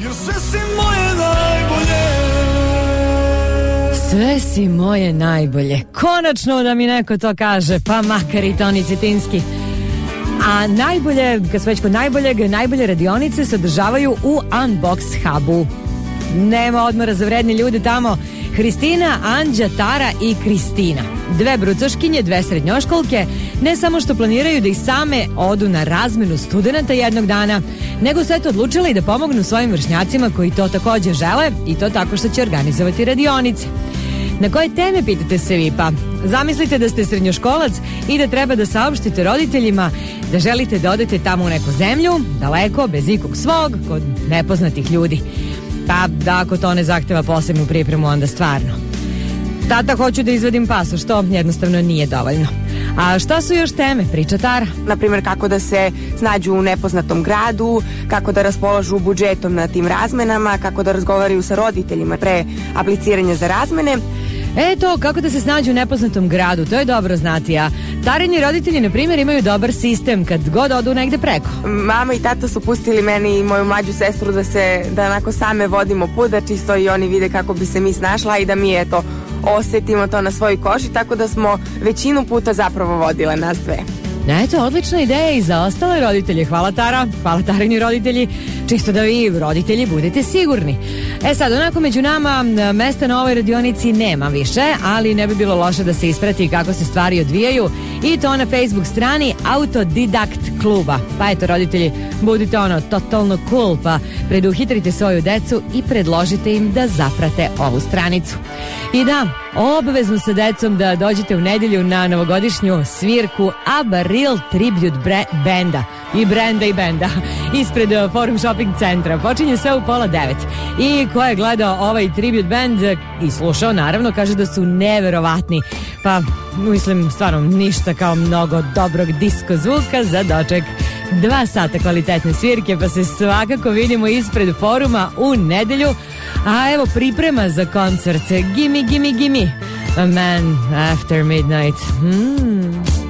jer sve si moje najbolje. Sve si moje najbolje. Konačno da mi neko to kaže, pa makar i Toni Cetinski. A najbolje, kad smo već kod najboljeg, najbolje radionice se održavaju u Unbox Hubu. Nema odmora za vredne ljude tamo. Hristina, Anđa, Tara i Kristina. Dve brucoškinje, dve srednjoškolke, ne samo što planiraju da i same odu na razmenu studenata jednog dana, nego su eto odlučile i da pomognu svojim vršnjacima koji to takođe žele, i to tako što će organizovati radionice. Na koje teme, pitate se vi? Pa zamislite da ste srednjoškolac i da treba da saopštite roditeljima da želite da odete tamo u neku zemlju, daleko, bez ikog svog, kod nepoznatih ljudi. Pa da, ako to ne zahteva posebnu pripremu, onda stvarno. Tata, hoću da izvadim pasoš, što jednostavno nije dovoljno. A šta su još teme, priča Tara? Naprimjer, kako da se snađu u nepoznatom gradu, kako da raspolažu budžetom na tim razmenama, kako da razgovaraju sa roditeljima pre apliciranja za razmene. Eto, kako da se snađu u nepoznatom gradu, to je dobro znati, a Tarini roditelji, na primjer, imaju dobar sistem kad god odu negde preko. Mama i tata su pustili meni i moju mlađu sestru da onako same vodimo put, da čisto i oni vide kako bi se mi snašla i da mi eto osetimo to na svojoj koži, tako da smo većinu puta zapravo vodile nas dve. Eto, odlična ideja i za ostale roditelje. Hvala Tara, hvala Tarini roditelji, čisto da vi roditelji budete sigurni. E sad, onako među nama mesta na ovoj radionici nema više, ali ne bi bilo loše da se isprati kako se stvari odvijaju, i to na Facebook strani Autodidakt kluba. Pa eto, roditelji, budite totalno cool, pa preduhitrite svoju decu i predložite im da zaprate ovu stranicu. I da, obavezno sa decom da dođete u nedelju na novogodišnju svirku ABBA Real Tribute benda i benda ispred Forum Shopping centra. Počinje sve u 8:30. I ko je gledao ovaj tribute band i slušao, naravno, kaže da su neverovatni. Pa, mislim, stvarno ništa kao mnogo dobrog disko zvuka za doček. 2 sata kvalitetne svirke, pa se svakako vidimo ispred Foruma u nedelju. A evo priprema za koncert Gimme, Gimme, Gimme, A Man After Midnight.